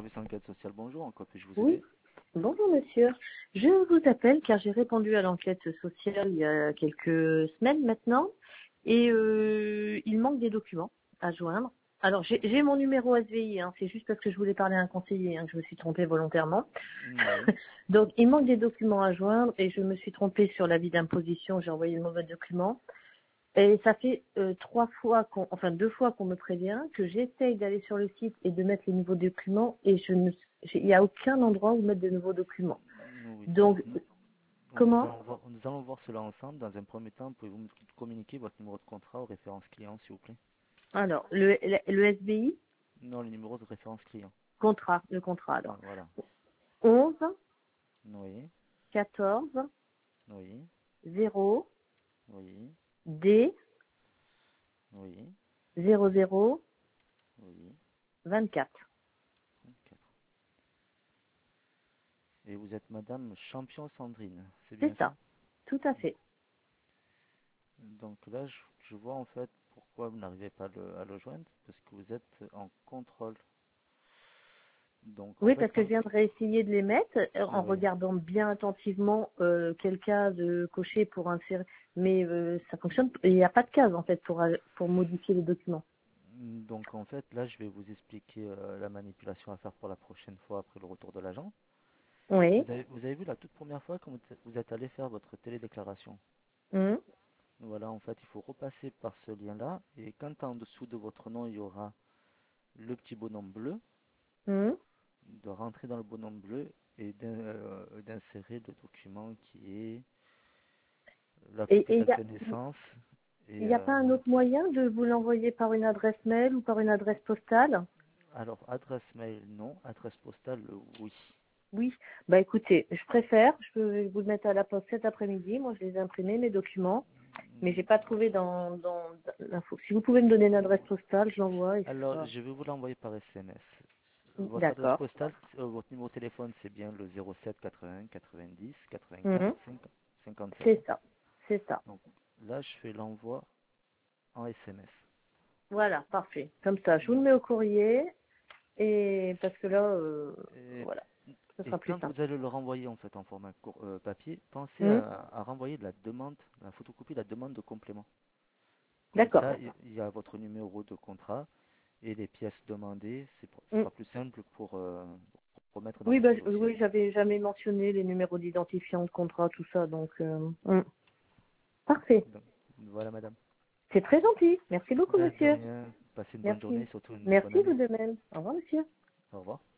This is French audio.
service enquête sociale, bonjour, en quoi puis-je vous Oui, aider? bonjour monsieur. Je vous appelle car j'ai répondu à l'enquête sociale il y a quelques semaines maintenant et il manque des documents à joindre. Alors j'ai mon numéro SVI, hein, c'est juste parce que je voulais parler à un conseiller, hein, que je me suis trompée volontairement. Oui. Donc il manque des documents à joindre et je me suis trompée sur l'avis d'imposition, j'ai envoyé le mauvais document. Et ça fait deux fois qu'on me prévient que j'essaye d'aller sur le site et de mettre les nouveaux documents et il n'y a aucun endroit où mettre de nouveaux documents. Oui, Donc, comment? nous allons voir cela ensemble. Dans un premier temps, pouvez-vous me communiquer votre numéro de contrat aux références clients, s'il vous plaît? Alors, le SBI, Non, le numéro de référence client. le contrat Ah, alors. voilà. 11 Oui, 14 oui, 0 oui, D oui, 00 oui. 24. 24. Et vous êtes Madame Champion Sandrine, c'est bien C'est ça? ça, tout à fait. Donc là, je vois en fait pourquoi vous n'arrivez pas à le joindre, parce que vous êtes en contrôle. Donc en Oui, fait, parce que je viens de réessayer de les mettre en oui. regardant bien attentivement quel cas de cocher pour insérer, mais ça fonctionne. Il n'y a pas de case en fait pour modifier les documents. Donc en fait, là, je vais vous expliquer la manipulation à faire pour la prochaine fois après le retour de l'agent. Oui. Vous avez vu la toute première fois quand vous êtes allé faire votre télédéclaration. Hum, Voilà, en fait, il faut repasser par ce lien-là. Et quand en dessous de votre nom, il y aura le petit bonhomme bleu, hum. de rentrer dans le bonhomme bleu et d'insérer le document qui est la Et petite date de naissance. il Et n'y a pas un autre moyen de vous l'envoyer par une adresse mail ou par une adresse postale? alors, adresse mail, non. Adresse postale, oui. Oui. Bah écoutez, je préfère. Je peux vous le mettre à la poste cet après-midi. Moi, je les ai imprimés mes documents, mais j'ai pas trouvé dans l'info. Si vous pouvez me donner une adresse postale, je l'envoie et ce Alors, sera. je vais vous l'envoyer par SMS. Votre adresse D'accord. postale, votre numéro de téléphone, c'est bien le 07 80 90 84 Mhm. 57. C'est ça. C'est ça. Donc là, je fais l'envoi en SMS. Voilà, parfait. Comme ça, je vous le mets au courrier et parce que là, Et, voilà, ce et sera plus quand simple. vous allez le renvoyer en fait en format papier, pensez Mhm. à renvoyer de la demande, la photocopie de la demande de complément. Comme D'accord. ça, il y a votre numéro de contrat et les pièces demandées. Ce Mhm. sera plus simple pour remettre dans Oui, bah, votre dossier. oui, j'avais jamais mentionné les numéros d'identifiant de contrat, tout ça, donc parfait. Donc, voilà, madame. C'est très gentil. Merci beaucoup, De monsieur. rien. Passez une bonne journée, Merci. surtout une bonne Merci, vous année. de même. Au revoir, monsieur. Au revoir.